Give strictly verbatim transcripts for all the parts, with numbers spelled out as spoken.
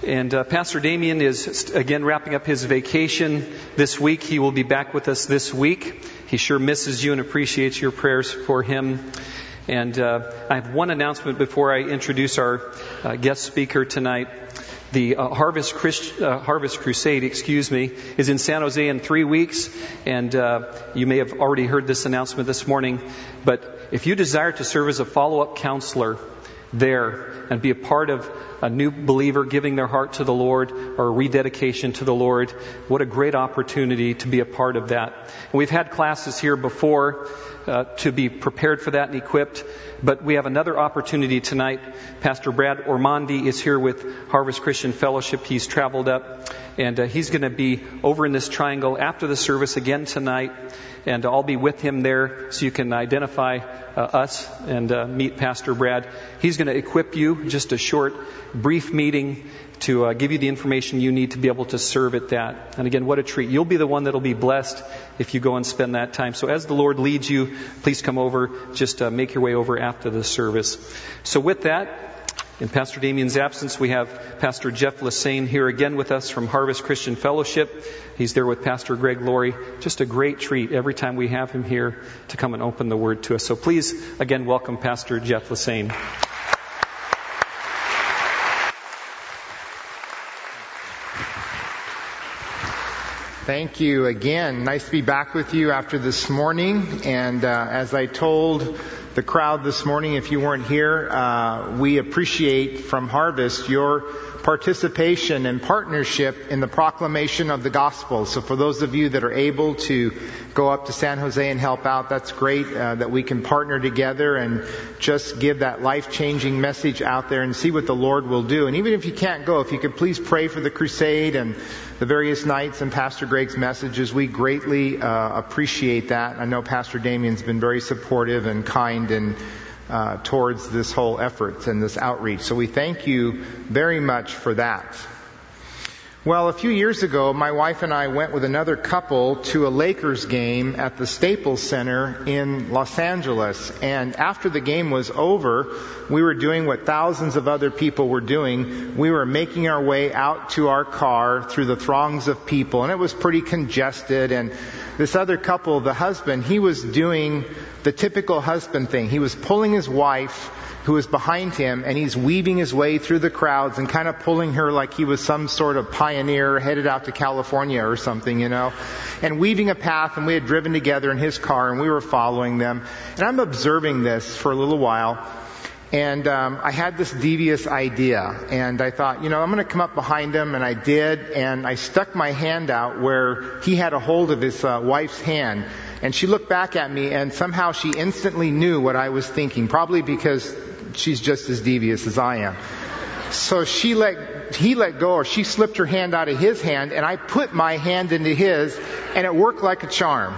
And uh, Pastor Damien is, again, wrapping up his vacation this week. He will be back with us this week. He sure misses you and appreciates your prayers for him. And uh, I have one announcement before I introduce our uh, guest speaker tonight. The uh, Harvest Christ, uh, Harvest Crusade, excuse me, is in San Jose in three weeks. And uh, you may have already heard this announcement this morning. But if you desire to serve as a follow-up counselor there and be a part of a new believer giving their heart to the Lord or a rededication to the Lord, what a great opportunity to be a part of that. And we've had classes here before uh, to be prepared for that and equipped, but we have another opportunity tonight. Pastor Brad Ormonde is here with Harvest Christian Fellowship. He's traveled up, and uh, he's going to be over in this triangle after the service again tonight, and I'll be with him there so you can identify uh, us and uh, meet Pastor Brad. He's going to equip you, just a short, brief meeting to uh, give you the information you need to be able to serve at that. And again, what a treat. You'll be the one that'll be blessed if you go and spend that time. So as the Lord leads you, please come over. Just uh, make your way over after the service. So with that, in Pastor Damien's absence, we have Pastor Jeff Lassane here again with us from Harvest Christian Fellowship. He's there with Pastor Greg Laurie. Just a great treat every time we have him here to come and open the Word to us. So please, again, welcome Pastor Jeff Lassane. Thank you again. Nice to be back with you after this morning. And uh, as I told the crowd this morning, if you weren't here, uh, we appreciate from Harvest your participation and partnership in the proclamation of the gospel. So for those of you that are able to go up to San Jose and help out, that's great uh, that we can partner together and just give that life-changing message out there and see what the Lord will do. And even if you can't go, if you could please pray for the crusade and the various nights and Pastor Greg's messages, we greatly uh, appreciate that. I know Pastor Damien's been very supportive and kind and Uh, towards this whole effort and this outreach. So we thank you very much for that. Well, a few years ago, my wife and I went with another couple to a Lakers game at the Staples Center in Los Angeles. And after the game was over, we were doing what thousands of other people were doing. We were making our way out to our car through the throngs of people, and it was pretty congested. And this other couple, the husband, he was doing the typical husband thing. He was pulling his wife, who was behind him, and he's weaving his way through the crowds and kind of pulling her like he was some sort of pioneer headed out to California or something, you know, and weaving a path. And we had driven together in his car, and we were following them. And I'm observing this for a little while. And um, I had this devious idea, and I thought, you know, I'm going to come up behind him, and I did, and I stuck my hand out where he had a hold of his uh, wife's hand, and she looked back at me, and somehow she instantly knew what I was thinking, probably because she's just as devious as I am. So she let, he let go, or she slipped her hand out of his hand, and I put my hand into his, and it worked like a charm.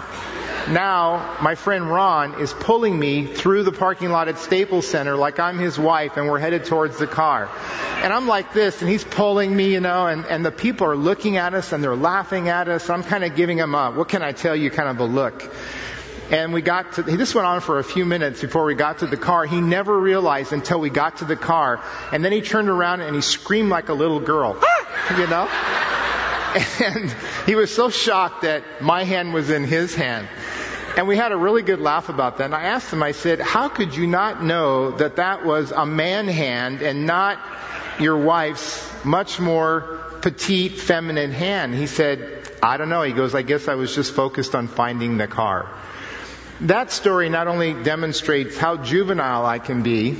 Now, my friend Ron is pulling me through the parking lot at Staples Center like I'm his wife, and we're headed towards the car. And I'm like this, and he's pulling me, you know, and, and the people are looking at us, and they're laughing at us. I'm kind of giving them a, what can I tell you, kind of a look. And we got to, this went on for a few minutes before we got to the car. He never realized until we got to the car. And then he turned around and he screamed like a little girl, you know. And he was so shocked that my hand was in his hand. And we had a really good laugh about that. And I asked him, I said, how could you not know that that was a man hand and not your wife's much more petite, feminine hand? He said, I don't know. He goes, I guess I was just focused on finding the car. That story not only demonstrates how juvenile I can be,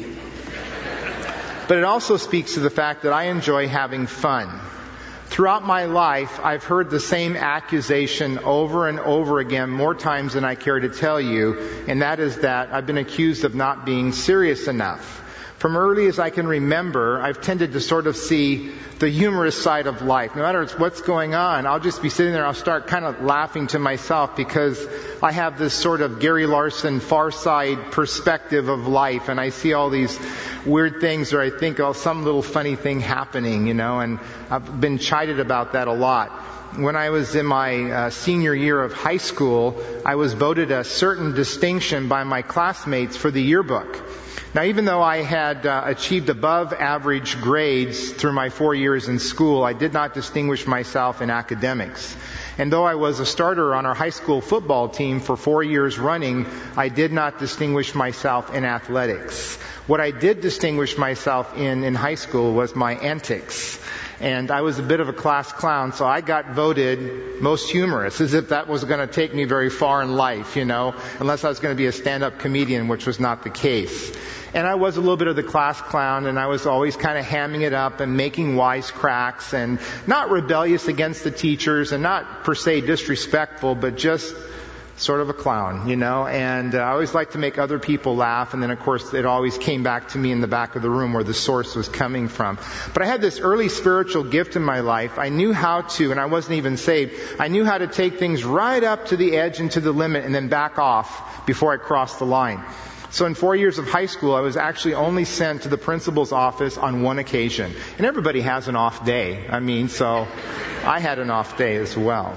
but it also speaks to the fact that I enjoy having fun. Throughout my life, I've heard the same accusation over and over again, more times than I care to tell you, and that is that I've been accused of not being serious enough. From early as I can remember, I've tended to sort of see the humorous side of life. No matter what's going on, I'll just be sitting there, I'll start kind of laughing to myself because I have this sort of Gary Larson Far Side perspective of life, and I see all these weird things, or I think, oh, some little funny thing happening, you know, and I've been chided about that a lot. when I was in my uh, senior year of high school, I was voted a certain distinction by my classmates for the yearbook. Now, even though I had uh, achieved above average grades through my four years in school, I did not distinguish myself in academics. And though I was a starter on our high school football team for four years running, I did not distinguish myself in athletics. What I did distinguish myself in in high school was my antics. And I was a bit of a class clown, so I got voted most humorous, as if that was going to take me very far in life, you know, unless I was going to be a stand-up comedian, which was not the case. And I was a little bit of the class clown, and I was always kind of hamming it up and making wisecracks, and not rebellious against the teachers, and not per se disrespectful, but just sort of a clown, you know, and uh, I always liked to make other people laugh, and then of course it always came back to me in the back of the room where the source was coming from. But I had this early spiritual gift in my life. I knew how to, and I wasn't even saved, I knew how to take things right up to the edge and to the limit and then back off before I crossed the line. So in four years of high school, I was actually only sent to the principal's office on one occasion. And everybody has an off day. I mean, so I had an off day as well.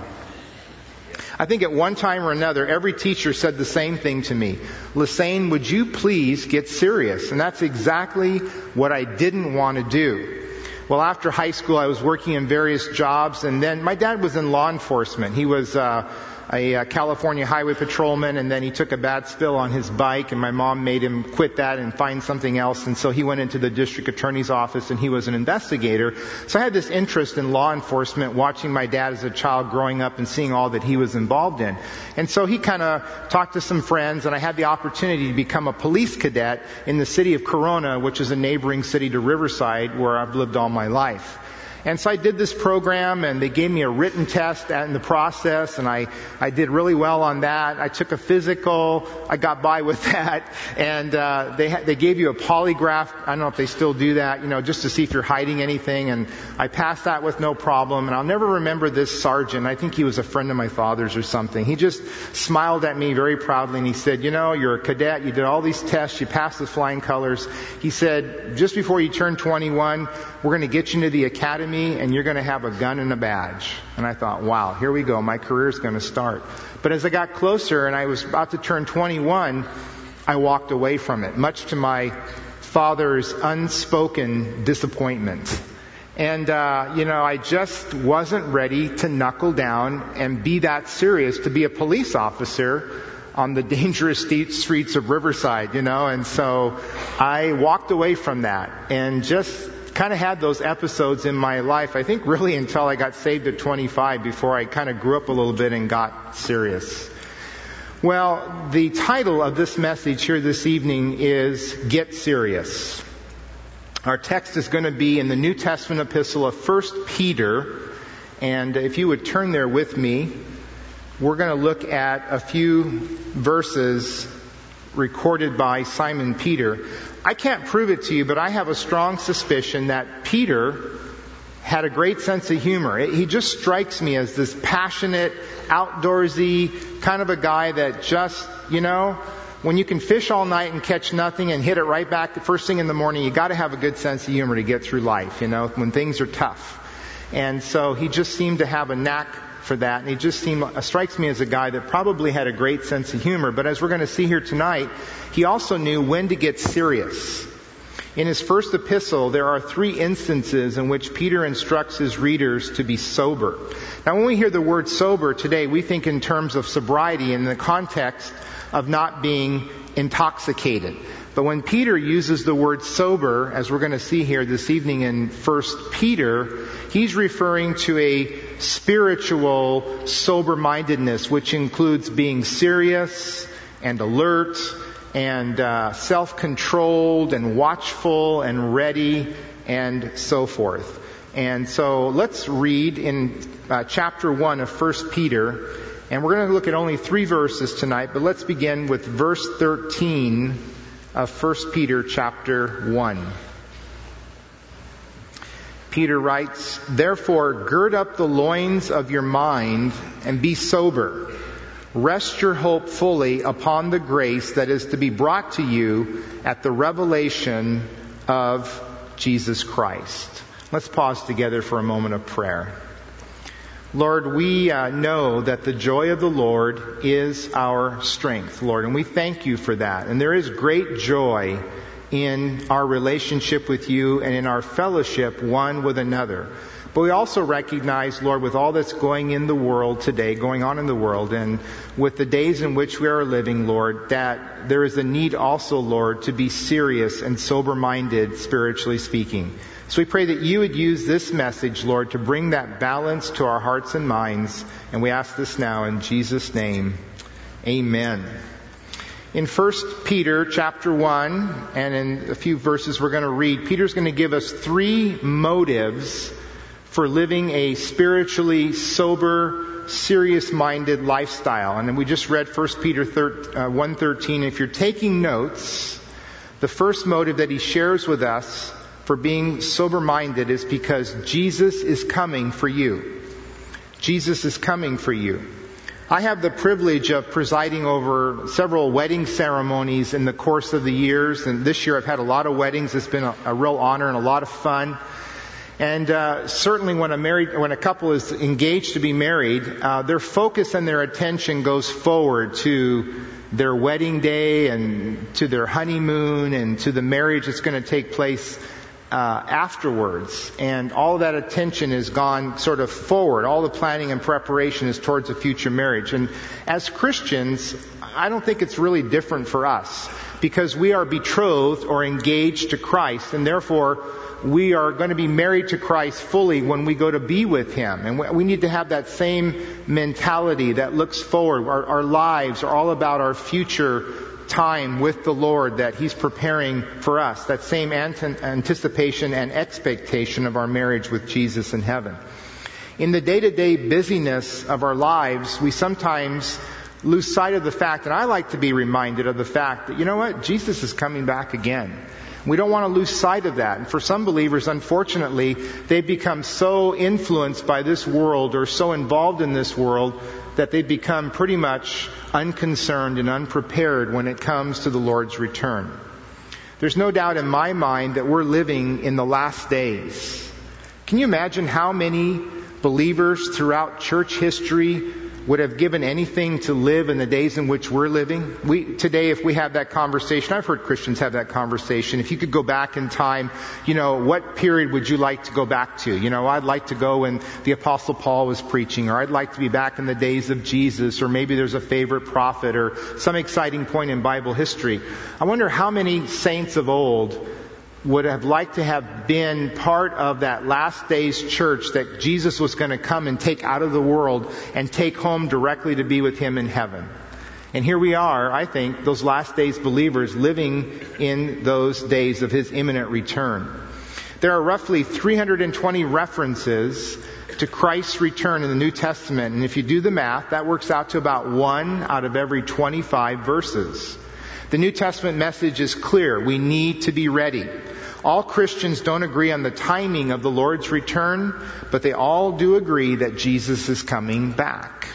I think at one time or another, every teacher said the same thing to me. Lassane, would you please get serious? And that's exactly what I didn't want to do. Well, after high school, I was working in various jobs, and then my dad was in law enforcement. He was uh, a uh, California highway patrolman, and then he took a bad spill on his bike, and my mom made him quit that and find something else, and so he went into the district attorney's office, and he was an investigator. So I had this interest in law enforcement, watching my dad as a child growing up and seeing all that he was involved in. And so he kind of talked to some friends, and I had the opportunity to become a police cadet in the city of Corona, which is a neighboring city to Riverside, where I've lived all my life. And so I did this program, and they gave me a written test in the process, and I, I did really well on that. I took a physical. I got by with that. And uh, they ha- they gave you a polygraph. I don't know if they still do that, you know, just to see if you're hiding anything. And I passed that with no problem. And I'll never remember this sergeant. I think he was a friend of my father's or something. He just smiled at me very proudly, and he said, you know, you're a cadet. You did all these tests. You passed with flying colors. He said, just before you turn twenty-one, we're going to get you into the academy, and you're going to have a gun and a badge. And I thought, wow, here we go. My career's going to start. But as I got closer and I was about to turn twenty-one, I walked away from it, much to my father's unspoken disappointment. And, uh, you know, I just wasn't ready to knuckle down and be that serious to be a police officer on the dangerous streets of Riverside, you know. And so I walked away from that and just kind of had those episodes in my life, I think really until I got saved at twenty-five, before I kind of grew up a little bit and got serious. Well, the title of this message here this evening is Get Serious. Our text is going to be in the New Testament epistle of First Peter, and if you would turn there with me, we're going to look at a few verses recorded by Simon Peter. I can't prove it to you, but I have a strong suspicion that Peter had a great sense of humor. He just strikes me as this passionate, outdoorsy, kind of a guy that just, you know, when you can fish all night and catch nothing and hit it right back the first thing in the morning, you got to have a good sense of humor to get through life, you know, when things are tough. And so he just seemed to have a knack for that, and he just seemed uh, strikes me as a guy that probably had a great sense of humor. But as we're going to see here tonight, he also knew when to get serious. In his first epistle, there are three instances in which Peter instructs his readers to be sober. Now, when we hear the word sober today, we think in terms of sobriety in the context of not being intoxicated. But when Peter uses the word sober, as we're going to see here this evening in First Peter, he's referring to a spiritual sober-mindedness, which includes being serious and alert and uh, self-controlled and watchful and ready and so forth. And so let's read in uh, chapter one of First Peter, and we're going to look at only three verses tonight, but let's begin with verse thirteen of First Peter chapter one. Peter writes, "Therefore gird up the loins of your mind and be sober. Rest your hope fully upon the grace that is to be brought to you at the revelation of Jesus Christ." Let's pause together for a moment of prayer. Lord, we uh, know that the joy of the Lord is our strength, Lord, and we thank you for that. And there is great joy in our relationship with you and in our fellowship one with another. But we also recognize, Lord, with all that's going in the world today, going on in the world, and with the days in which we are living, Lord, that there is a need also, Lord, to be serious and sober-minded, spiritually speaking. So we pray that you would use this message, Lord, to bring that balance to our hearts and minds. And we ask this now in Jesus' name. Amen. In First Peter chapter one, and in a few verses we're going to read, Peter's going to give us three motives for living a spiritually sober, serious-minded lifestyle. And then we just read First Peter one thirteen. If you're taking notes, the first motive that he shares with us for being sober-minded is because Jesus is coming for you. Jesus is coming for you. I have the privilege of presiding over several wedding ceremonies in the course of the years, and this year I've had a lot of weddings. It's been a, a real honor and a lot of fun. And uh, certainly when a married, when a couple is engaged to be married, uh, their focus and their attention goes forward to their wedding day and to their honeymoon and to the marriage that's going to take place uh, afterwards. And all of that attention is gone sort of forward. All the planning and preparation is towards a future marriage. And as Christians, I don't think it's really different for us, because we are betrothed or engaged to Christ, and therefore we are going to be married to Christ fully when we go to be with Him. And we need to have that same mentality that looks forward. Our, our lives are all about our future time with the Lord that He's preparing for us. That same anticipation and expectation of our marriage with Jesus in heaven. In the day-to-day busyness of our lives, we sometimes lose sight of the fact, and I like to be reminded of the fact that, you know what, Jesus is coming back again. We don't want to lose sight of that. And for some believers, unfortunately, they've become so influenced by this world or so involved in this world that they've become pretty much unconcerned and unprepared when it comes to the Lord's return. There's no doubt in my mind that we're living in the last days. Can you imagine how many believers throughout church history would have given anything to live in the days in which we're living? We, today, if we have that conversation, I've heard Christians have that conversation. If you could go back in time, you know, what period would you like to go back to? You know, I'd like to go when the Apostle Paul was preaching, or I'd like to be back in the days of Jesus, or maybe there's a favorite prophet, or some exciting point in Bible history. I wonder how many saints of old would have liked to have been part of that last days church that Jesus was going to come and take out of the world and take home directly to be with Him in heaven. And here we are, I think, those last days believers living in those days of His imminent return. There are roughly three hundred twenty references to Christ's return in the New Testament. And if you do the math, that works out to about one out of every twenty-five verses. The New Testament message is clear. We need to be ready. All Christians don't agree on the timing of the Lord's return, but they all do agree that Jesus is coming back.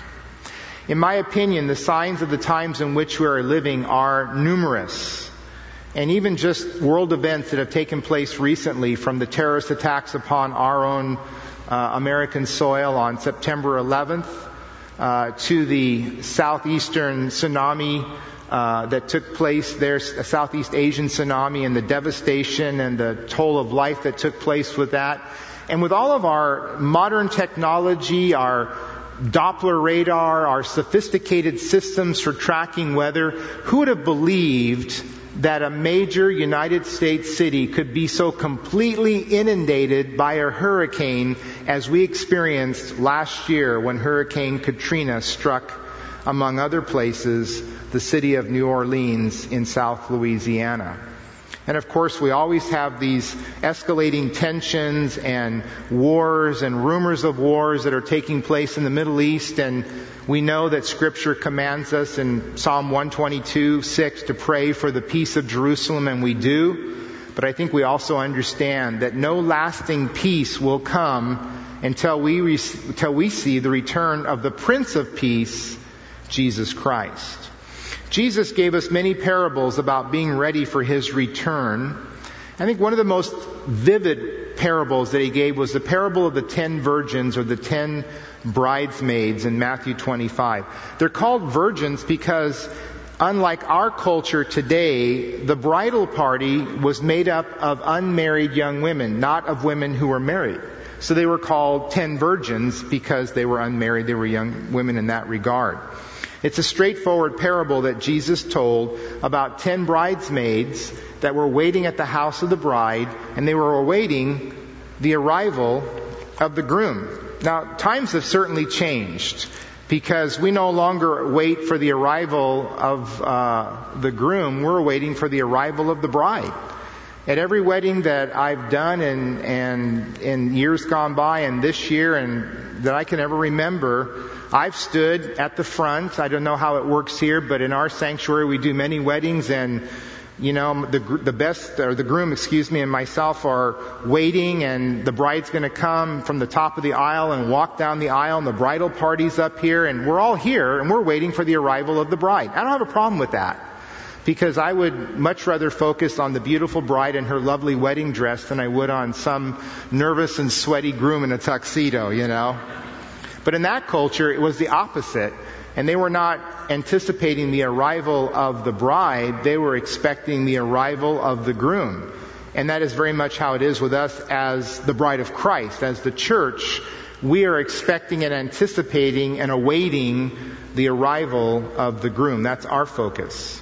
In my opinion, the signs of the times in which we are living are numerous. And even just world events that have taken place recently, from the terrorist attacks upon our own uh, American soil on September eleventh, uh, to the southeastern tsunami Uh, that took place there, a Southeast Asian tsunami, and the devastation and the toll of life that took place with that. And with all of our modern technology, our Doppler radar, our sophisticated systems for tracking weather, who would have believed that a major United States city could be so completely inundated by a hurricane as we experienced last year when Hurricane Katrina struck, among other places, the city of New Orleans in South Louisiana. And of course, we always have these escalating tensions and wars and rumors of wars that are taking place in the Middle East. And we know that Scripture commands us in Psalm one twenty-two, six to pray for the peace of Jerusalem, and we do. But I think we also understand that no lasting peace will come until we, re- until we see the return of the Prince of Peace, Jesus Christ. Jesus gave us many parables about being ready for His return. I think one of the most vivid parables that he gave was the parable of the ten virgins or the ten bridesmaids in Matthew twenty-five. They're called virgins because, unlike our culture today, the bridal party was made up of unmarried young women, not of women who were married. So they were called ten virgins because they were unmarried. They were young women in that regard. It's a straightforward parable that Jesus told about ten bridesmaids that were waiting at the house of the bride, and they were awaiting the arrival of the groom. Now, times have certainly changed, because we no longer wait for the arrival of uh, the groom. We're waiting for the arrival of the bride. At every wedding that I've done and and in years gone by and this year and that I can ever remember, I've stood at the front. I don't know how it works here, but in our sanctuary we do many weddings, and you know, the the best, or the groom, excuse me, and myself are waiting, and the bride's going to come from the top of the aisle and walk down the aisle, and the bridal party's up here, and we're all here, and we're waiting for the arrival of the bride. I don't have a problem with that, because I would much rather focus on the beautiful bride in her lovely wedding dress than I would on some nervous and sweaty groom in a tuxedo, you know. But in that culture, it was the opposite. And they were not anticipating the arrival of the bride. They were expecting the arrival of the groom. And that is very much how it is with us as the bride of Christ. As the church, we are expecting and anticipating and awaiting the arrival of the groom. That's our focus.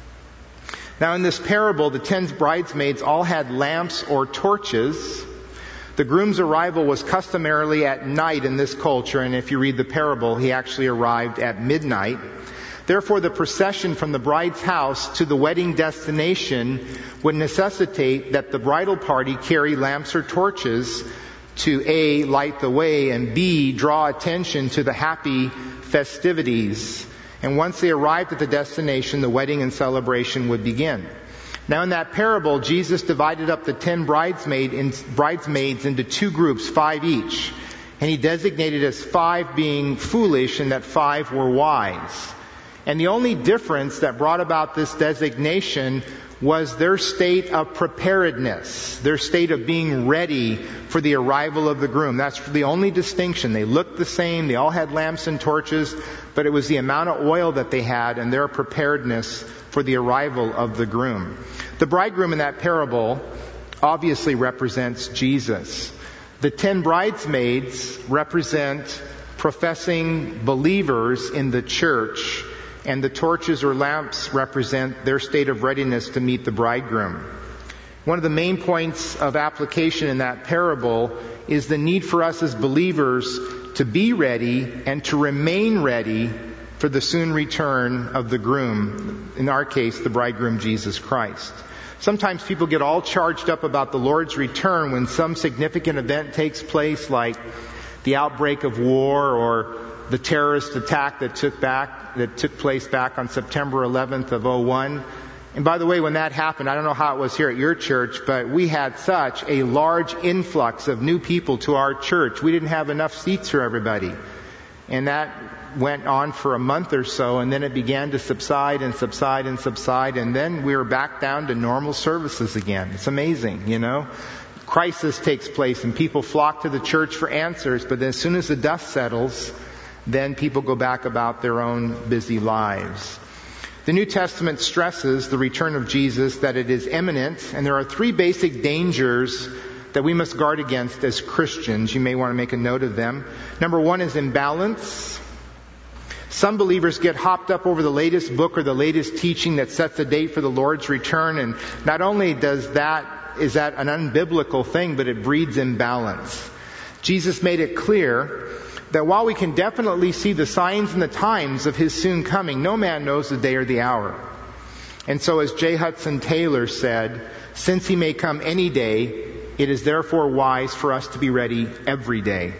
Now, in this parable, the ten bridesmaids all had lamps or torches. The groom's arrival was customarily at night in this culture, and if you read the parable, he actually arrived at midnight. Therefore, the procession from the bride's house to the wedding destination would necessitate that the bridal party carry lamps or torches to A, light the way, and B, draw attention to the happy festivities. And once they arrived at the destination, the wedding and celebration would begin. Now, in that parable, Jesus divided up the ten bridesmaid in, bridesmaids into two groups, five each. And he designated as five being foolish and that five were wise. And the only difference that brought about this designation was their state of preparedness, their state of being ready for the arrival of the groom. That's the only distinction. They looked the same, they all had lamps and torches, but it was the amount of oil that they had and their preparedness for the arrival of the groom. The bridegroom in that parable obviously represents Jesus. The ten bridesmaids represent professing believers in the church, and the torches or lamps represent their state of readiness to meet the bridegroom. One of the main points of application in that parable is the need for us as believers to be ready and to remain ready for the soon return of the groom, in our case, the bridegroom Jesus Christ. Sometimes people get all charged up about the Lord's return when some significant event takes place, like the outbreak of war or the terrorist attack that took back that took place back on September eleventh of oh one. And by the way, when that happened, I don't know how it was here at your church, but we had such a large influx of new people to our church. We didn't have enough seats for everybody. And that went on for a month or so, and then it began to subside and subside and subside, and then we were back down to normal services again. It's amazing, you know. Crisis takes place and people flock to the church for answers, but then as soon as the dust settles, then people go back about their own busy lives. The New Testament stresses the return of Jesus, that it is imminent, and there are three basic dangers that we must guard against as Christians. You may want to make a note of them. Number one is imbalance. Some believers get hopped up over the latest book or the latest teaching that sets the date for the Lord's return, and not only does that, is that an unbiblical thing, but it breeds imbalance. Jesus made it clear that while we can definitely see the signs and the times of His soon coming, no man knows the day or the hour. And so as J. Hudson Taylor said, since He may come any day, it is therefore wise for us to be ready every day.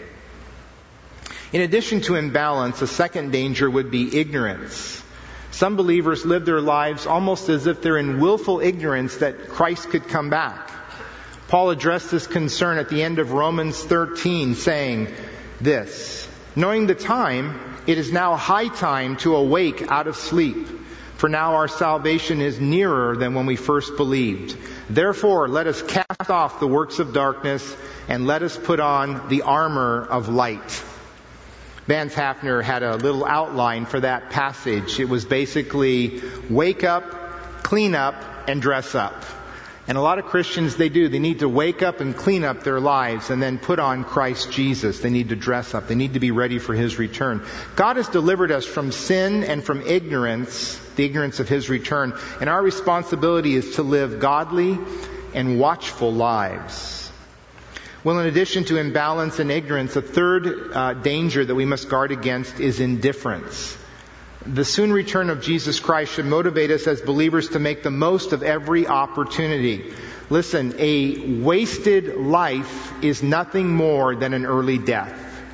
In addition to imbalance, a second danger would be ignorance. Some believers live their lives almost as if they're in willful ignorance that Christ could come back. Paul addressed this concern at the end of Romans thirteen, saying this: knowing the time, it is now high time to awake out of sleep. For now our salvation is nearer than when we first believed. Therefore, let us cast off the works of darkness and let us put on the armor of light. Vance Hafner had a little outline for that passage. It was basically wake up, clean up, and dress up. And a lot of Christians, they do. They need to wake up and clean up their lives and then put on Christ Jesus. They need to dress up. They need to be ready for His return. God has delivered us from sin and from ignorance, the ignorance of His return. And our responsibility is to live godly and watchful lives. Well, in addition to imbalance and ignorance, a third uh, danger that we must guard against is indifference. The soon return of Jesus Christ should motivate us as believers to make the most of every opportunity. Listen, a wasted life is nothing more than an early death.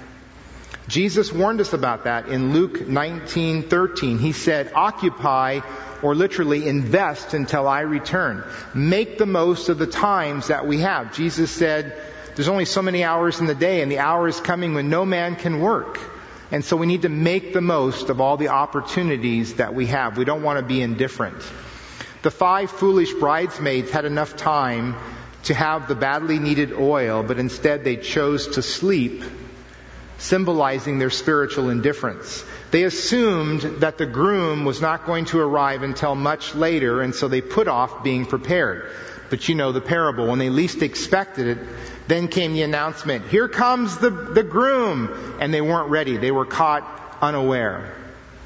Jesus warned us about that in Luke nineteen thirteen. He said, occupy, or literally invest until I return. Make the most of the times that we have. Jesus said, there's only so many hours in the day, and the hour is coming when no man can work. And so we need to make the most of all the opportunities that we have. We don't want to be indifferent. The five foolish bridesmaids had enough time to have the badly needed oil, but instead they chose to sleep, symbolizing their spiritual indifference. They assumed that the groom was not going to arrive until much later, and so they put off being prepared. But you know the parable. When they least expected it, then came the announcement, here comes the, the groom. And they weren't ready. They were caught unaware.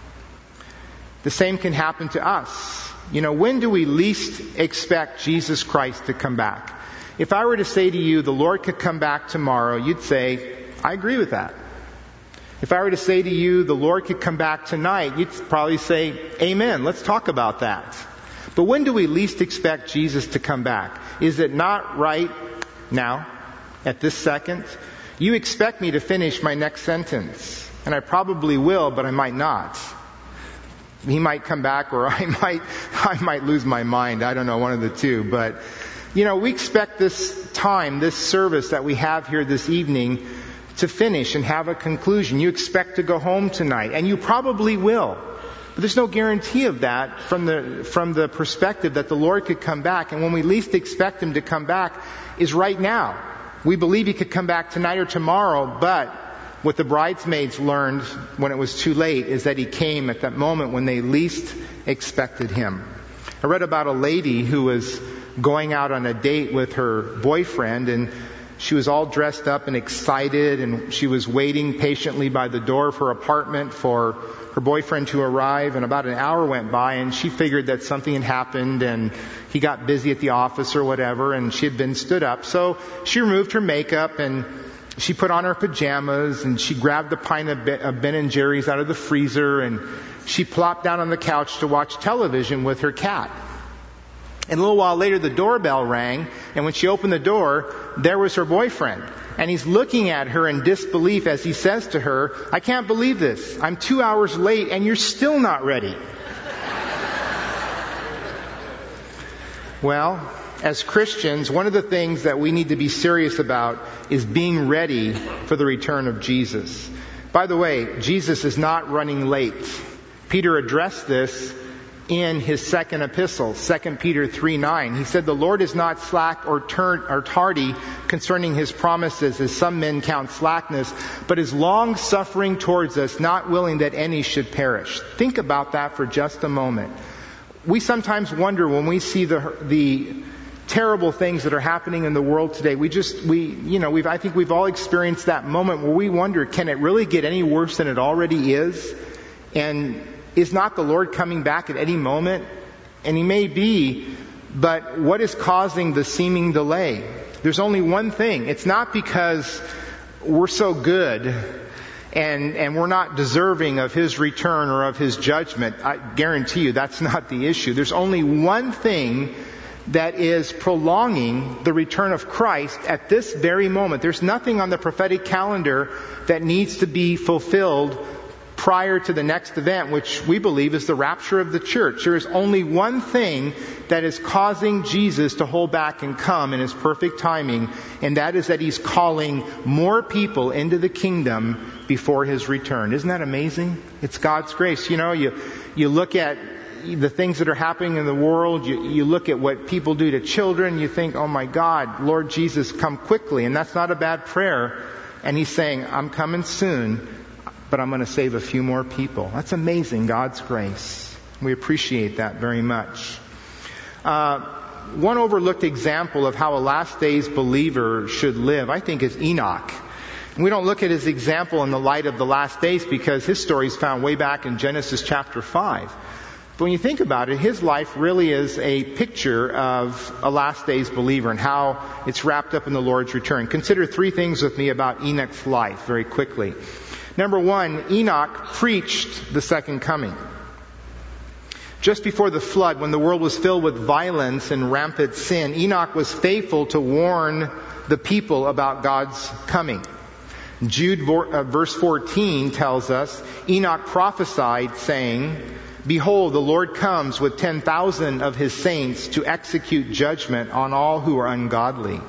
The same can happen to us. You know, when do we least expect Jesus Christ to come back? If I were to say to you, the Lord could come back tomorrow, you'd say, I agree with that. If I were to say to you, the Lord could come back tonight, you'd probably say, amen. Let's talk about that. But when do we least expect Jesus to come back? Is it not right now, at this second? You expect me to finish my next sentence, and I probably will, but I might not. He might come back, or I might, I might lose my mind. I don't know, one of the two. But, you know, we expect this time, this service that we have here this evening to finish and have a conclusion. You expect to go home tonight, and you probably will. But there's no guarantee of that from the from the perspective that the Lord could come back. And when we least expect Him to come back is right now. We believe He could come back tonight or tomorrow, but what the bridesmaids learned when it was too late is that He came at that moment when they least expected Him. I read about a lady who was going out on a date with her boyfriend, and she was all dressed up and excited, and she was waiting patiently by the door of her apartment for her boyfriend to arrive. And about an hour went by, and she figured that something had happened and he got busy at the office or whatever, and she had been stood up. So she removed her makeup and she put on her pajamas, and she grabbed a pint of Ben and Jerry's out of the freezer, and she plopped down on the couch to watch television with her cat. And a little while later, the doorbell rang, and when she opened the door, there was her boyfriend. And he's looking at her in disbelief as he says to her, I can't believe this. I'm two hours late, and you're still not ready. Well, as Christians, one of the things that we need to be serious about is being ready for the return of Jesus. By the way, Jesus is not running late. Peter addressed this in his second epistle, Second Peter three nine. He said, the Lord is not slack or, turn, or tardy concerning His promises, as some men count slackness, but is long-suffering towards us, not willing that any should perish. Think about that for just a moment. We sometimes wonder when we see the the terrible things that are happening in the world today. We just, we, you know, we've, I think we've all experienced that moment where we wonder, can it really get any worse than it already is? And is not the Lord coming back at any moment? And He may be, but what is causing the seeming delay? There's only one thing. It's not because we're so good and, and we're not deserving of His return or of His judgment. I guarantee you that's not the issue. There's only one thing that is prolonging the return of Christ at this very moment. There's nothing on the prophetic calendar that needs to be fulfilled prior to the next event, which we believe is the rapture of the church. There is only one thing that is causing Jesus to hold back and come in His perfect timing, and that is that He's calling more people into the kingdom before His return. Isn't that amazing? It's God's grace. You know, you you look at the things that are happening in the world, you, you look at what people do to children, you think, oh my God, Lord Jesus, come quickly. And that's not a bad prayer. And He's saying, I'm coming soon, but I'm going to save a few more people. That's amazing, God's grace. We appreciate that very much. Uh, one overlooked example of how a last days believer should live, I think, is Enoch. We don't look at his example in the light of the last days because his story is found way back in Genesis chapter five. But when you think about it, his life really is a picture of a last days believer and how it's wrapped up in the Lord's return. Consider three things with me about Enoch's life very quickly. Number one, Enoch preached the second coming. Just before the flood, when the world was filled with violence and rampant sin, Enoch was faithful to warn the people about God's coming. Jude verse fourteen tells us, Enoch prophesied saying, behold, the Lord comes with ten thousand of His saints to execute judgment on all who are ungodly.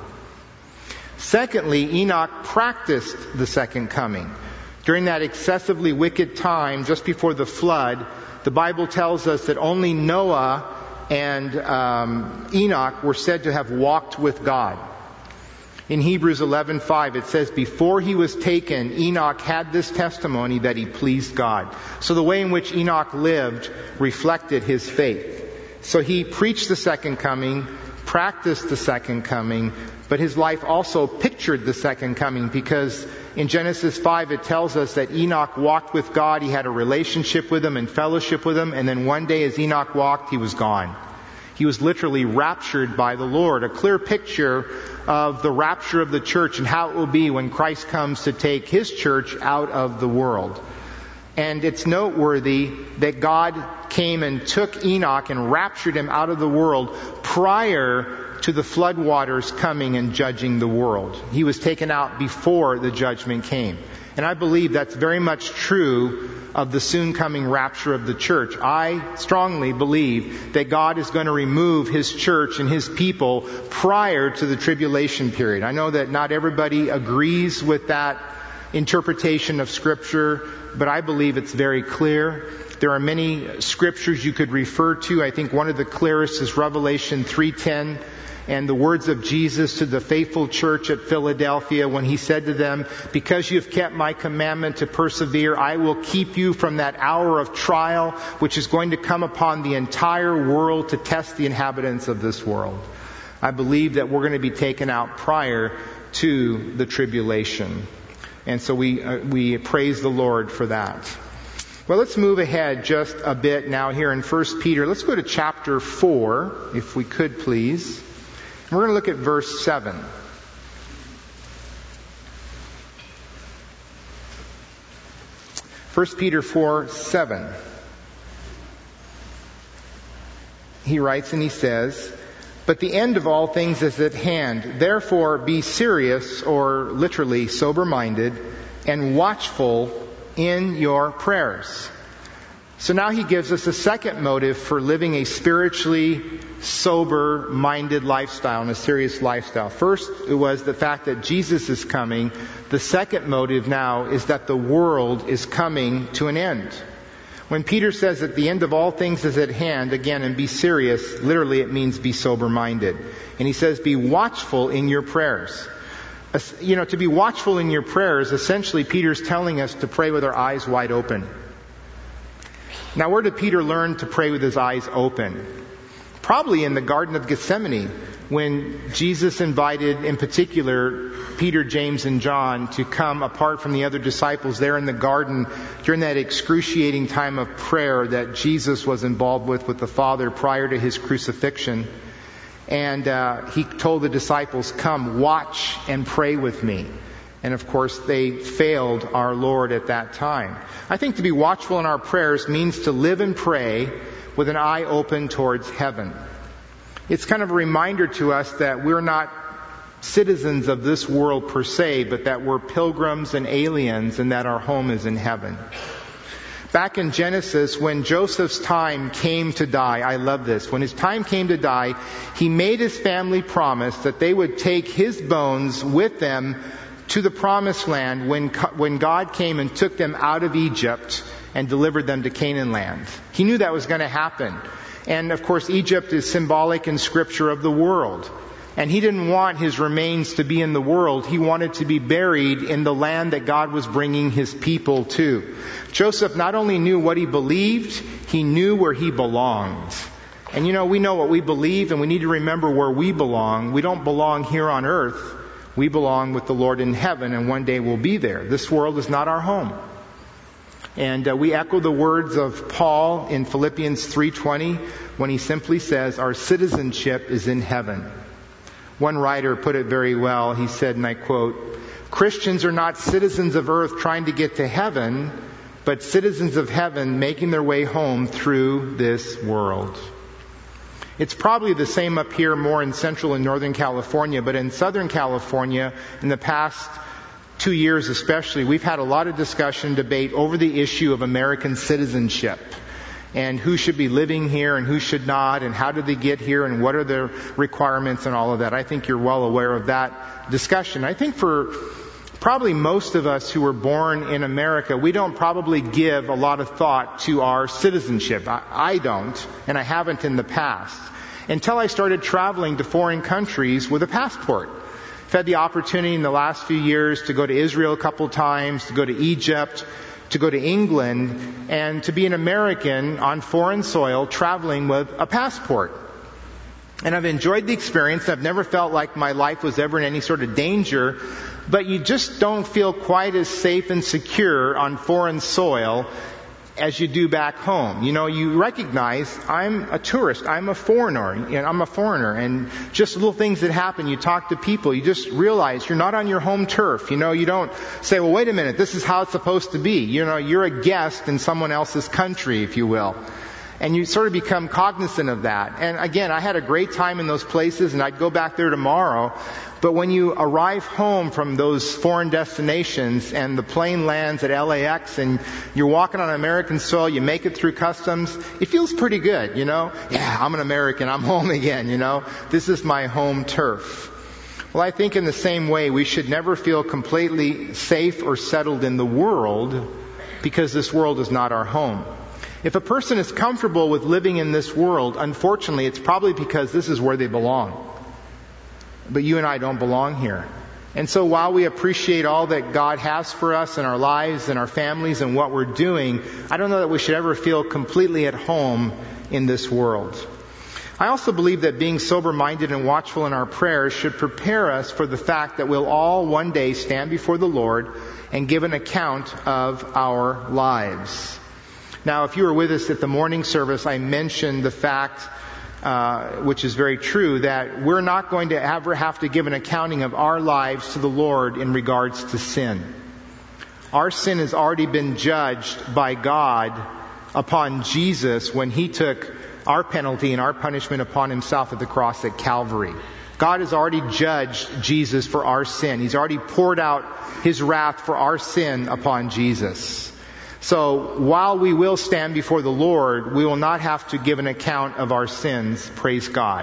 Secondly, Enoch practiced the second coming. During that excessively wicked time, just before the flood, the Bible tells us that only Noah and um, Enoch were said to have walked with God. In Hebrews eleven five, it says, before he was taken, Enoch had this testimony that he pleased God. So the way in which Enoch lived reflected his faith. So he preached the second coming, practiced the second coming, but his life also pictured the second coming, because in Genesis five it tells us that Enoch walked with God, he had a relationship with Him and fellowship with Him, and then one day as Enoch walked, he was gone. He was literally raptured by the Lord. A clear picture of the rapture of the church and how it will be when Christ comes to take His church out of the world. And it's noteworthy that God came and took Enoch and raptured him out of the world prior to the floodwaters coming and judging the world. He was taken out before the judgment came. And I believe that's very much true of the soon coming rapture of the church. I strongly believe that God is going to remove His church and His people prior to the tribulation period. I know that not everybody agrees with that interpretation of Scripture, but I believe it's very clear. There are many scriptures you could refer to. I think one of the clearest is Revelation three ten. And the words of Jesus to the faithful church at Philadelphia when He said to them, because you have kept my commandment to persevere, I will keep you from that hour of trial which is going to come upon the entire world to test the inhabitants of this world. I believe that we're going to be taken out prior to the tribulation. And so we uh, we praise the Lord for that. Well, let's move ahead just a bit now here in First Peter. Let's go to chapter four, if we could please. We're going to look at verse seven. First Peter four seven. He writes and he says, but the end of all things is at hand. Therefore be serious, or literally sober-minded, and watchful in your prayers. So now he gives us a second motive for living a spiritually sober-minded lifestyle and a serious lifestyle. First, it was the fact that Jesus is coming. The second motive now is that the world is coming to an end. When Peter says that the end of all things is at hand, again, and be serious, literally it means be sober-minded. And he says be watchful in your prayers. You know, to be watchful in your prayers, essentially Peter's telling us to pray with our eyes wide open. Now, where did Peter learn to pray with his eyes open? Probably in the Garden of Gethsemane, when Jesus invited, in particular, Peter, James, and John to come apart from the other disciples there in the garden during that excruciating time of prayer that Jesus was involved with with the Father prior to His crucifixion. And uh, He told the disciples, come, watch and pray with me. And of course, they failed our Lord at that time. I think to be watchful in our prayers means to live and pray with an eye open towards heaven. It's kind of a reminder to us that we're not citizens of this world per se, but that we're pilgrims and aliens and that our home is in heaven. Back in Genesis, when Joseph's time came to die, I love this. When his time came to die, he made his family promise that they would take his bones with them to the promised land when, when God came and took them out of Egypt and delivered them to Canaan land. He knew that was going to happen. And of course, Egypt is symbolic in Scripture of the world. And he didn't want his remains to be in the world. He wanted to be buried in the land that God was bringing his people to. Joseph not only knew what he believed, he knew where he belonged. And you know, we know what we believe, and we need to remember where we belong. We don't belong here on earth. We belong with the Lord in heaven, and one day we'll be there. This world is not our home. And uh, we echo the words of Paul in Philippians three twenty when he simply says, our citizenship is in heaven. One writer put it very well. He said, and I quote, Christians are not citizens of earth trying to get to heaven, but citizens of heaven making their way home through this world. It's probably the same up here more in Central and Northern California, but in Southern California, in the past two years especially, we've had a lot of discussion, debate over the issue of American citizenship. And who should be living here and who should not, and how did they get here, and what are the requirements and all of that. I think you're well aware of that discussion. I think for probably most of us who were born in America, we don't probably give a lot of thought to our citizenship. I, I don't, and I haven't in the past, until I started traveling to foreign countries with a passport. I've had the opportunity in the last few years to go to Israel a couple times, to go to Egypt, to go to England, and to be an American on foreign soil traveling with a passport. And I've enjoyed the experience. I've never felt like my life was ever in any sort of danger, but you just don't feel quite as safe and secure on foreign soil as you do back home. You know, you recognize, I'm a tourist, I'm a foreigner, and I'm a foreigner, and just little things that happen, you talk to people, you just realize you're not on your home turf. You know, you don't say, well, wait a minute, this is how it's supposed to be. You know, you're a guest in someone else's country, if you will. And you sort of become cognizant of that. And again, I had a great time in those places, and I'd go back there tomorrow. But when you arrive home from those foreign destinations and the plane lands at L A X and you're walking on American soil, you make it through customs, it feels pretty good, you know? Yeah, I'm an American, I'm home again, you know? This is my home turf. Well, I think in the same way, we should never feel completely safe or settled in the world because this world is not our home. If a person is comfortable with living in this world, unfortunately, it's probably because this is where they belong. But you and I don't belong here. And so while we appreciate all that God has for us in our lives and our families and what we're doing, I don't know that we should ever feel completely at home in this world. I also believe that being sober-minded and watchful in our prayers should prepare us for the fact that we'll all one day stand before the Lord and give an account of our lives. Now, if you were with us at the morning service, I mentioned the fact, uh, which is very true, that we're not going to ever have to give an accounting of our lives to the Lord in regards to sin. Our sin has already been judged by God upon Jesus when He took our penalty and our punishment upon Himself at the cross at Calvary. God has already judged Jesus for our sin. He's already poured out His wrath for our sin upon Jesus. So while we will stand before the Lord, we will not have to give an account of our sins. Praise God.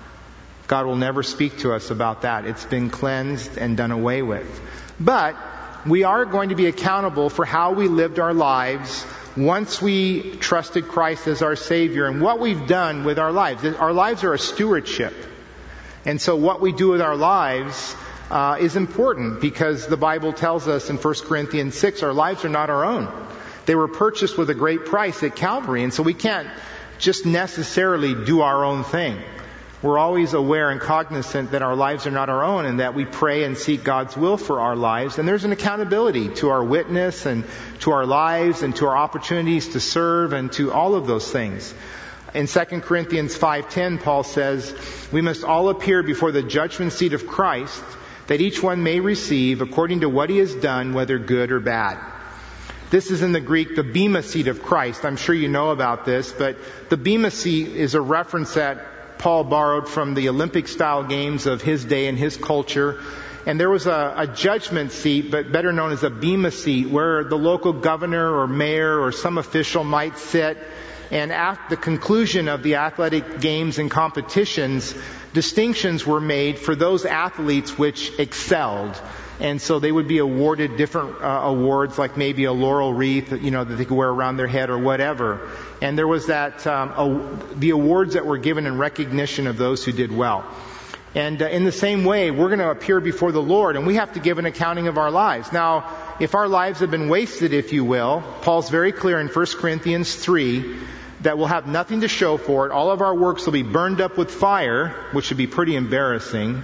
God will never speak to us about that. It's been cleansed and done away with. But we are going to be accountable for how we lived our lives once we trusted Christ as our Savior and what we've done with our lives. Our lives are a stewardship. And so what we do with our lives uh, is important because the Bible tells us in First Corinthians six, our lives are not our own. They were purchased with a great price at Calvary, and so we can't just necessarily do our own thing. We're always aware and cognizant that our lives are not our own and that we pray and seek God's will for our lives. And there's an accountability to our witness and to our lives and to our opportunities to serve and to all of those things. In Second Corinthians five ten, Paul says, we must all appear before the judgment seat of Christ, that each one may receive according to what he has done, whether good or bad. This is in the Greek, the bema seat of Christ. I'm sure you know about this, but the bema seat is a reference that Paul borrowed from the Olympic-style games of his day and his culture. And there was a, a judgment seat, but better known as a bema seat, where the local governor or mayor or some official might sit. And at the conclusion of the athletic games and competitions, distinctions were made for those athletes which excelled. And so they would be awarded different uh, awards, like maybe a laurel wreath, you know, that they could wear around their head or whatever. And there was that, um, a, the awards that were given in recognition of those who did well. And uh, in the same way, we're going to appear before the Lord, and we have to give an accounting of our lives. Now, if our lives have been wasted, if you will, Paul's very clear in First Corinthians three that we'll have nothing to show for it. All of our works will be burned up with fire, which would be pretty embarrassing.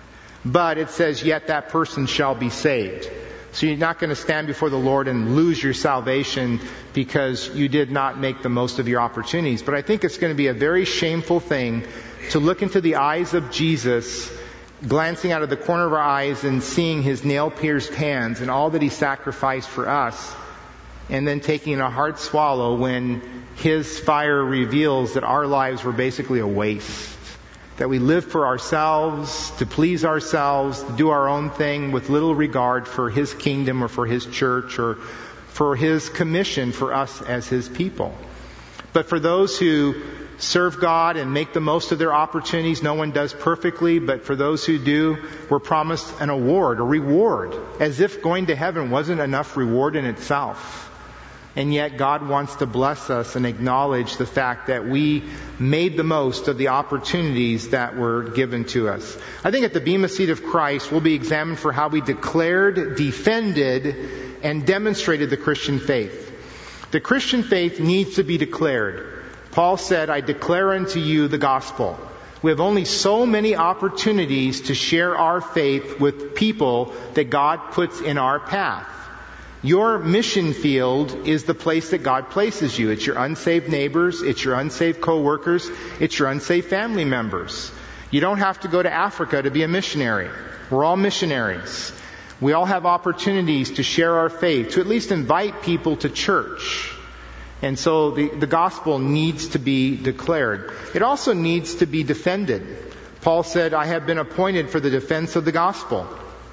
But it says, yet that person shall be saved. So you're not going to stand before the Lord and lose your salvation because you did not make the most of your opportunities. But I think it's going to be a very shameful thing to look into the eyes of Jesus, glancing out of the corner of our eyes and seeing His nail-pierced hands and all that He sacrificed for us, and then taking a hard swallow when His fire reveals that our lives were basically a waste. That we live for ourselves, to please ourselves, to do our own thing with little regard for His kingdom or for His church or for His commission for us as His people. But for those who serve God and make the most of their opportunities, no one does perfectly, but for those who do, we're promised an award, a reward, as if going to heaven wasn't enough reward in itself. And yet God wants to bless us and acknowledge the fact that we made the most of the opportunities that were given to us. I think at the Bema Seat of Christ, we'll be examined for how we declared, defended, and demonstrated the Christian faith. The Christian faith needs to be declared. Paul said, I declare unto you the gospel. We have only so many opportunities to share our faith with people that God puts in our path. Your mission field is the place that God places you. It's your unsaved neighbors. It's your unsaved co-workers. It's your unsaved family members. You don't have to go to Africa to be a missionary. We're all missionaries. We all have opportunities to share our faith, to at least invite people to church. And so the, the gospel needs to be declared. It also needs to be defended. Paul said, I have been appointed for the defense of the gospel.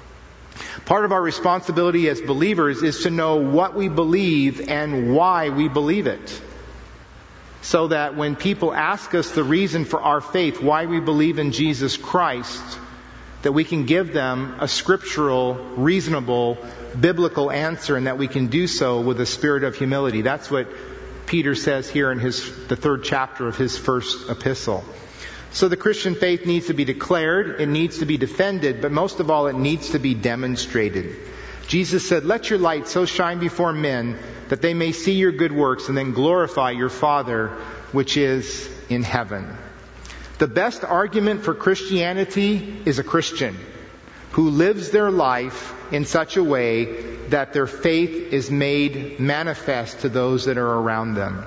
Part of our responsibility as believers is to know what we believe and why we believe it. So that when people ask us the reason for our faith, why we believe in Jesus Christ, that we can give them a scriptural, reasonable, biblical answer, and that we can do so with a spirit of humility. That's what Peter says here in his the third chapter of his first epistle. So the Christian faith needs to be declared, it needs to be defended, but most of all, it needs to be demonstrated. Jesus said, let your light so shine before men that they may see your good works and then glorify your Father which is in heaven. The best argument for Christianity is a Christian who lives their life in such a way that their faith is made manifest to those that are around them.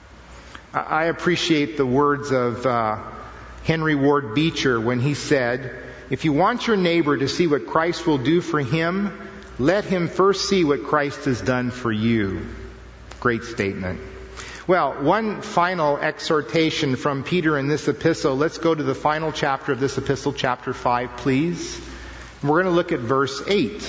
I appreciate the words of uh, Henry Ward Beecher when he said, if you want your neighbor to see what Christ will do for him, let him first see what Christ has done for you. Great statement. Well, one final exhortation from Peter in this epistle. Let's go to the final chapter of this epistle, chapter five, please. We're going to look at verse eight.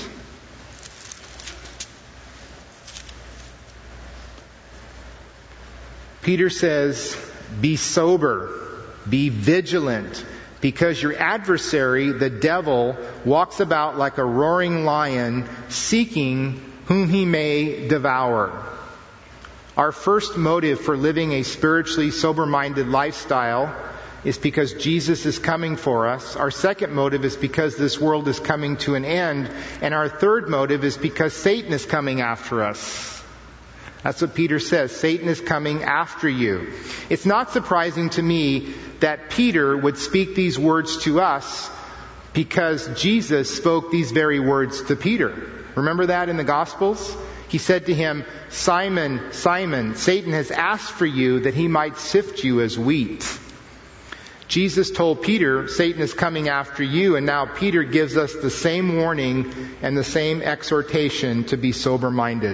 Peter says, be sober. Be vigilant, because your adversary, the devil, walks about like a roaring lion, seeking whom he may devour. Our first motive for living a spiritually sober-minded lifestyle is because Jesus is coming for us. Our second motive is because this world is coming to an end. And our third motive is because Satan is coming after us. That's what Peter says. Satan is coming after you. It's not surprising to me that Peter would speak these words to us because Jesus spoke these very words to Peter. Remember that in the Gospels? He said to him, Simon, Simon, Satan has asked for you that he might sift you as wheat. Jesus told Peter, Satan is coming after you, and now Peter gives us the same warning and the same exhortation to be sober-minded.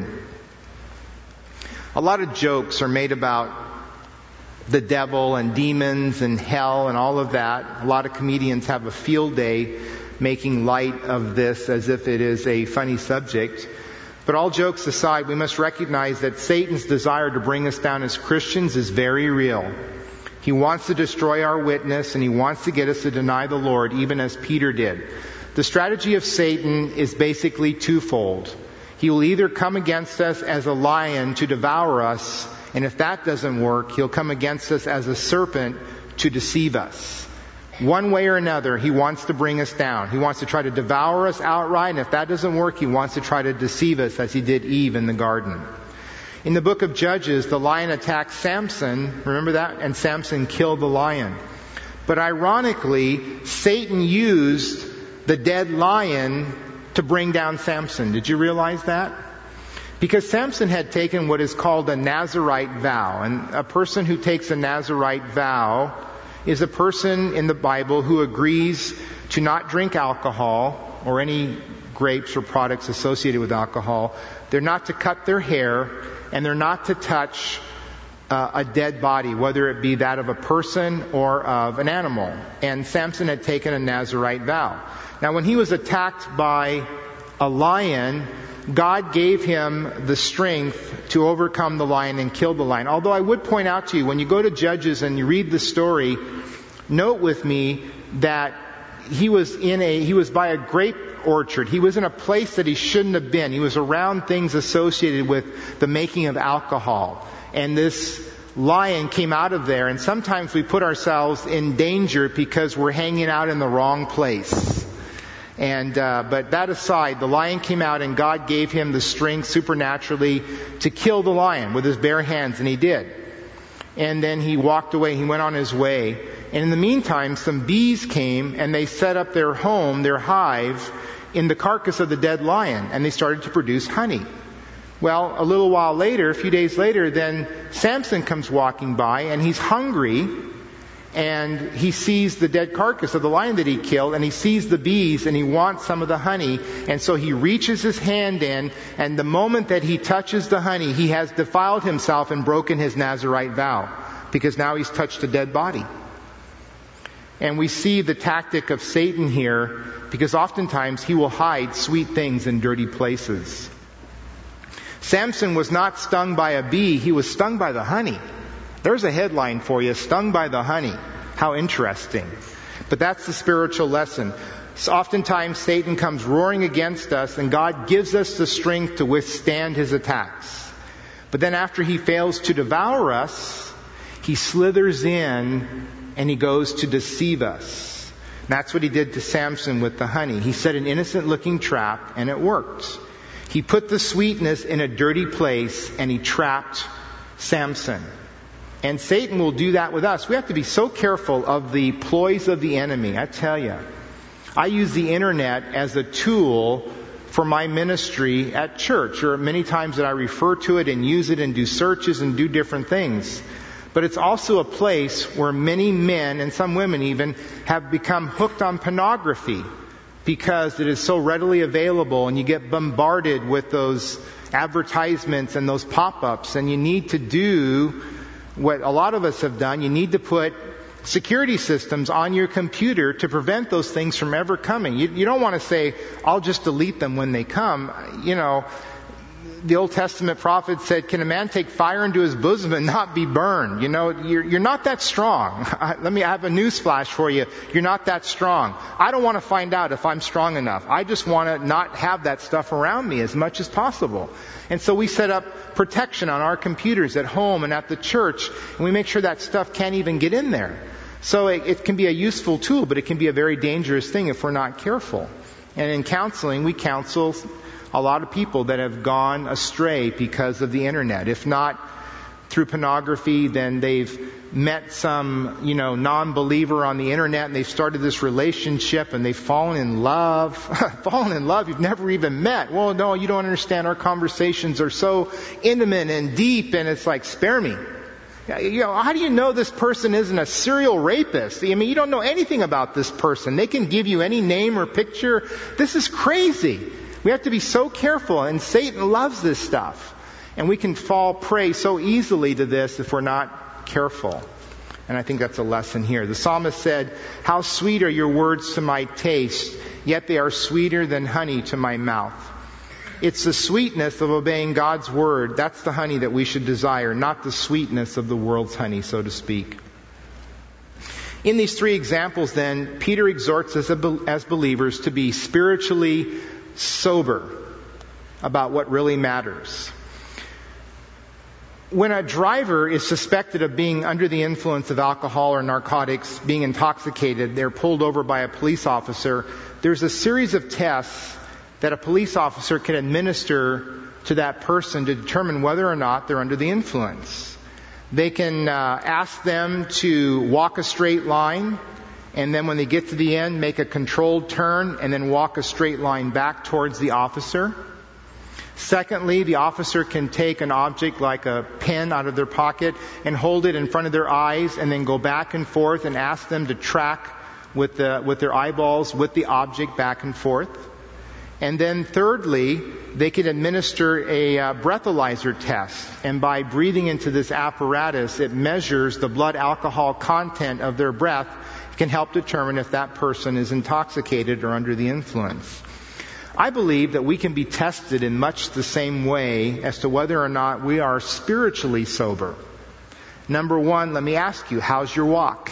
A lot of jokes are made about the devil and demons and hell and all of that. A lot of comedians have a field day making light of this as if it is a funny subject. But all jokes aside, we must recognize that Satan's desire to bring us down as Christians is very real. He wants to destroy our witness, and he wants to get us to deny the Lord, even as Peter did. The strategy of Satan is basically twofold. He will either come against us as a lion to devour us, and if that doesn't work, he'll come against us as a serpent to deceive us. One way or another, he wants to bring us down. He wants to try to devour us outright, and if that doesn't work, he wants to try to deceive us as he did Eve in the garden. In the book of Judges, the lion attacked Samson, remember that? And Samson killed the lion. But ironically, Satan used the dead lion to bring down Samson. Did you realize that? Because Samson had taken what is called a Nazirite vow. And a person who takes a Nazirite vow is a person in the Bible who agrees to not drink alcohol or any grapes or products associated with alcohol. They're not to cut their hair, and they're not to touch uh, a dead body, whether it be that of a person or of an animal. And Samson had taken a Nazirite vow. Now, when he was attacked by a lion, God gave him the strength to overcome the lion and kill the lion. Although I would point out to you, when you go to Judges and you read the story, note with me that he was in a, he was by a grape orchard. He was in a place that he shouldn't have been. He was around things associated with the making of alcohol. And this lion came out of there. And sometimes we put ourselves in danger because we're hanging out in the wrong place. And uh, but that aside, the lion came out and God gave him the strength supernaturally to kill the lion with his bare hands, and he did. And then he walked away, he went on his way. And in the meantime, some bees came and they set up their home, their hive, in the carcass of the dead lion, and they started to produce honey. Well, a little while later, a few days later, then Samson comes walking by and he's hungry. And he sees the dead carcass of the lion that he killed, and he sees the bees, and he wants some of the honey. And so he reaches his hand in, and the moment that he touches the honey, he has defiled himself and broken his Nazirite vow, because now he's touched a dead body. And we see the tactic of Satan here, because oftentimes he will hide sweet things in dirty places. Samson was not stung by a bee, he was stung by the honey. There's a headline for you, stung by the honey. How interesting. But that's the spiritual lesson. So oftentimes Satan comes roaring against us, and God gives us the strength to withstand his attacks. But then after he fails to devour us, he slithers in and he goes to deceive us. And that's what he did to Samson with the honey. He set an innocent looking trap, and it worked. He put the sweetness in a dirty place, and he trapped Samson. And Satan will do that with us. We have to be so careful of the ploys of the enemy. I tell you, I use the internet as a tool for my ministry at church. There are many times that I refer to it and use it and do searches and do different things. But it's also a place where many men, and some women even, have become hooked on pornography because it is so readily available, and you get bombarded with those advertisements and those pop-ups, and you need to do what a lot of us have done. You need to put security systems on your computer to prevent those things from ever coming. You, you don't want to say, I'll just delete them when they come. You know, the Old Testament prophet said, can a man take fire into his bosom and not be burned? You know, you're, you're not that strong. Let me I have a news flash for you. You're not that strong. I don't want to find out if I'm strong enough. I just want to not have that stuff around me as much as possible. And so we set up protection on our computers at home and at the church, and we make sure that stuff can't even get in there. So it, it can be a useful tool, but it can be a very dangerous thing if we're not careful. And in counseling, we counsel a lot of people that have gone astray because of the internet. If not through pornography, then they've met some, you know, non-believer on the internet, and they've started this relationship, and they've fallen in love. Fallen in love you've never even met. Well, no, you don't understand. Our conversations are so intimate and deep, and it's like, spare me. You know, how do you know this person isn't a serial rapist? I mean, you don't know anything about this person. They can give you any name or picture. This is crazy. We have to be so careful, and Satan loves this stuff. And we can fall prey so easily to this if we're not careful. And I think that's a lesson here. The psalmist said, how sweet are your words to my taste, yet they are sweeter than honey to my mouth. It's the sweetness of obeying God's word. That's the honey that we should desire, not the sweetness of the world's honey, so to speak. In these three examples then, Peter exhorts us as believers to be spiritually sober about what really matters. When a driver is suspected of being under the influence of alcohol or narcotics, being intoxicated, they're pulled over by a police officer, there's a series of tests that a police officer can administer to that person to determine whether or not they're under the influence. They can uh, ask them to walk a straight line, and then when they get to the end, make a controlled turn, and then walk a straight line back towards the officer. Secondly, the officer can take an object like a pen out of their pocket and hold it in front of their eyes and then go back and forth and ask them to track with the, with their eyeballs with the object back and forth. And then thirdly, they can administer a uh, breathalyzer test. And by breathing into this apparatus, it measures the blood alcohol content of their breath. It can help determine if that person is intoxicated or under the influence. I believe that we can be tested in much the same way as to whether or not we are spiritually sober. Number one, let me ask you, how's your walk?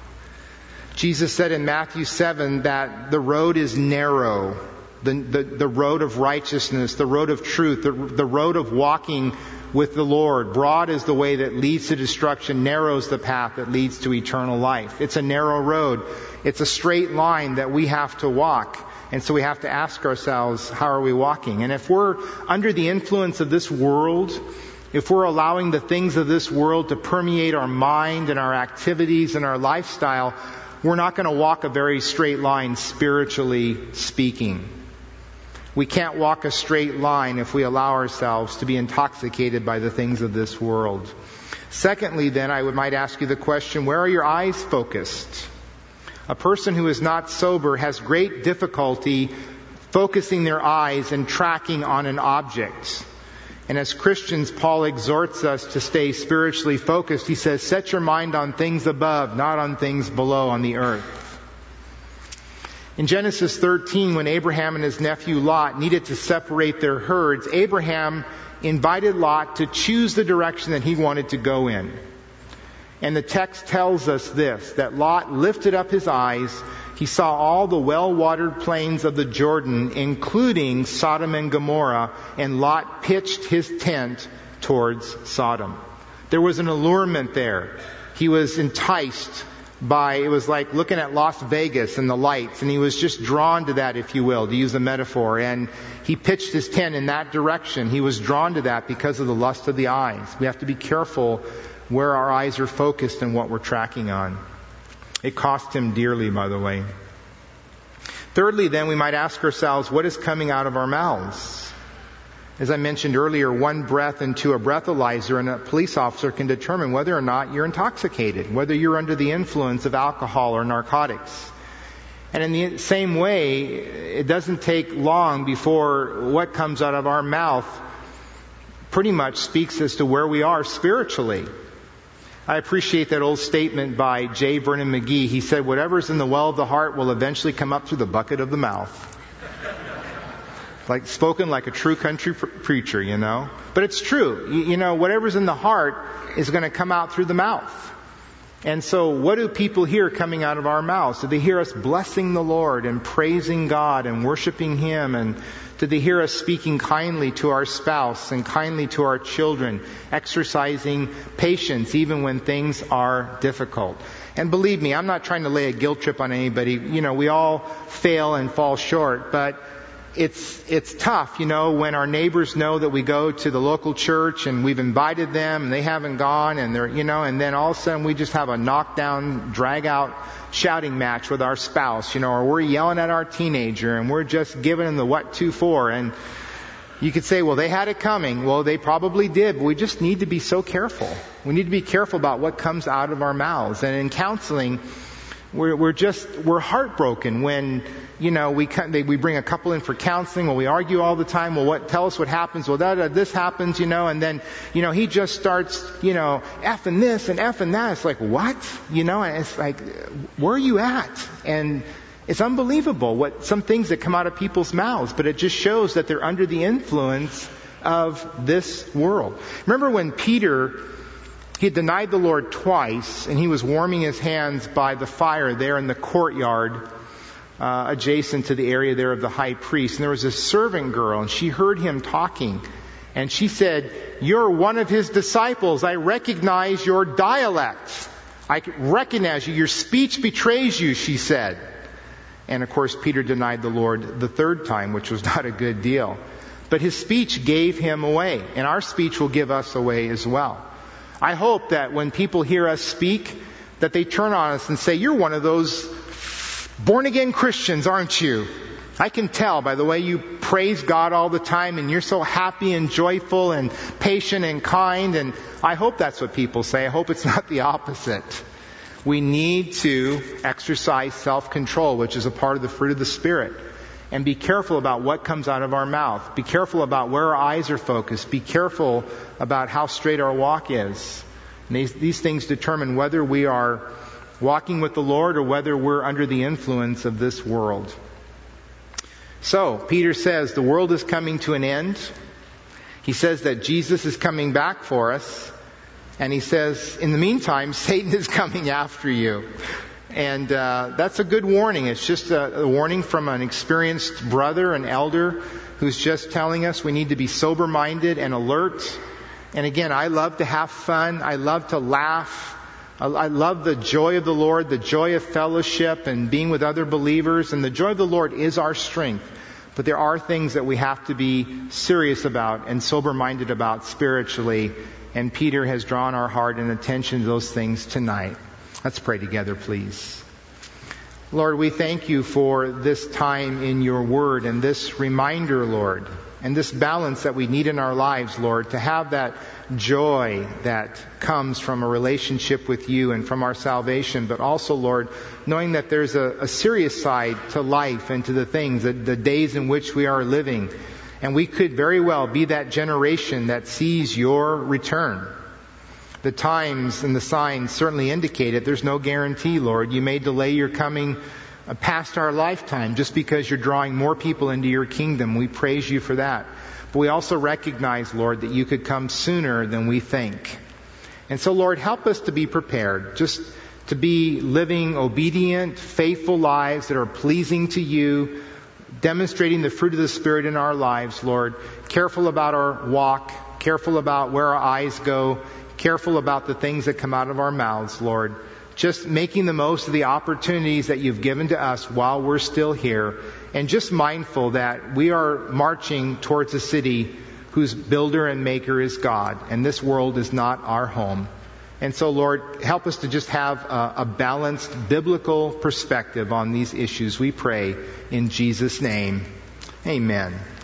Jesus said in Matthew seven that the road is narrow, the, the, the road of righteousness, the road of truth, the, the road of walking with the Lord. Broad is the way that leads to destruction, narrow is the path that leads to eternal life. It's a narrow road. It's a straight line that we have to walk. And so we have to ask ourselves, how are we walking? And if we're under the influence of this world, if we're allowing the things of this world to permeate our mind and our activities and our lifestyle, we're not going to walk a very straight line, spiritually speaking. We can't walk a straight line if we allow ourselves to be intoxicated by the things of this world. Secondly, then, I would might ask you the question, where are your eyes focused? A person who is not sober has great difficulty focusing their eyes and tracking on an object. And as Christians, Paul exhorts us to stay spiritually focused. He says, set your mind on things above, not on things below on the earth. In Genesis thirteen, when Abraham and his nephew Lot needed to separate their herds, Abraham invited Lot to choose the direction that he wanted to go in. And the text tells us this, that Lot lifted up his eyes. He saw all the well-watered plains of the Jordan, including Sodom and Gomorrah, and Lot pitched his tent towards Sodom. There was an allurement there. He was enticed by, it was like looking at Las Vegas and the lights, and he was just drawn to that, if you will, to use a metaphor. And he pitched his tent in that direction. He was drawn to that because of the lust of the eyes. We have to be careful where our eyes are focused and what we're tracking on. It cost him dearly, by the way. Thirdly, then, we might ask ourselves, what is coming out of our mouths? As I mentioned earlier, one breath into a breathalyzer and a police officer can determine whether or not you're intoxicated, whether you're under the influence of alcohol or narcotics. And in the same way, it doesn't take long before what comes out of our mouth pretty much speaks as to where we are spiritually. I appreciate that old statement by J. Vernon McGee. He said, whatever's in the well of the heart will eventually come up through the bucket of the mouth. Like, spoken like a true country pr- preacher, you know. But it's true. You, you know, whatever's in the heart is going to come out through the mouth. And so what do people hear coming out of our mouths? Do they hear us blessing the Lord and praising God and worshiping Him? And do they hear us speaking kindly to our spouse and kindly to our children, exercising patience even when things are difficult? And believe me, I'm not trying to lay a guilt trip on anybody. You know, we all fail and fall short, but it's it's tough, you know, when our neighbors know that we go to the local church and we've invited them and they haven't gone, and they're, you know, and then all of a sudden we just have a knockdown, drag out shouting match with our spouse, you know, or we're yelling at our teenager and we're just giving them the what to for. And you could say, well, they had it coming. Well, they probably did, but we just need to be so careful. We need to be careful about what comes out of our mouths. And in counseling, we're, we're just, we're heartbroken when, you know, we they, we bring a couple in for counseling. Well, we argue all the time. Well, what? Tell us what happens. Well, that, uh, this happens, you know, and then, you know, he just starts, you know, effing this and effing that. It's like, what? You know, and it's like, where are you at? And it's unbelievable what some things that come out of people's mouths, but it just shows that they're under the influence of this world. Remember when Peter He had denied the Lord twice, and he was warming his hands by the fire there in the courtyard uh, adjacent to the area there of the high priest. And there was a servant girl, and she heard him talking. And she said, "You're one of his disciples. I recognize your dialect. I recognize you. Your speech betrays you," she said. And of course, Peter denied the Lord the third time, which was not a good deal. But his speech gave him away, and our speech will give us away as well. I hope that when people hear us speak, that they turn on us and say, "You're one of those born-again Christians, aren't you? I can tell by the way you praise God all the time, and you're so happy and joyful and patient and kind." And I hope that's what people say. I hope it's not the opposite. We need to exercise self-control, which is a part of the fruit of the Spirit. And be careful about what comes out of our mouth. Be careful about where our eyes are focused. Be careful about how straight our walk is. And these, these things determine whether we are walking with the Lord or whether we're under the influence of this world. So, Peter says the world is coming to an end. He says that Jesus is coming back for us. And he says, in the meantime, Satan is coming after you. And uh, that's a good warning. It's just a, a warning from an experienced brother, an elder, who's just telling us we need to be sober-minded and alert. And again, I love to have fun. I love to laugh. I, I love the joy of the Lord, the joy of fellowship and being with other believers. And the joy of the Lord is our strength. But there are things that we have to be serious about and sober-minded about spiritually. And Peter has drawn our heart and attention to those things tonight. Let's pray together, please. Lord, we thank you for this time in your word and this reminder, Lord, and this balance that we need in our lives, Lord, to have that joy that comes from a relationship with you and from our salvation, but also, Lord, knowing that there's a, a serious side to life and to the things, the, the days in which we are living. And we could very well be that generation that sees your return. The times and the signs certainly indicate it. There's no guarantee, Lord. You may delay your coming past our lifetime just because you're drawing more people into your kingdom. We praise you for that. But we also recognize, Lord, that you could come sooner than we think. And so, Lord, help us to be prepared, just to be living obedient, faithful lives that are pleasing to you, demonstrating the fruit of the Spirit in our lives, Lord. Careful about our walk, careful about where our eyes go, careful about the things that come out of our mouths, Lord. Just making the most of the opportunities that you've given to us while we're still here. And just mindful that we are marching towards a city whose builder and maker is God. And this world is not our home. And so, Lord, help us to just have a, a balanced biblical perspective on these issues. We pray in Jesus' name. Amen.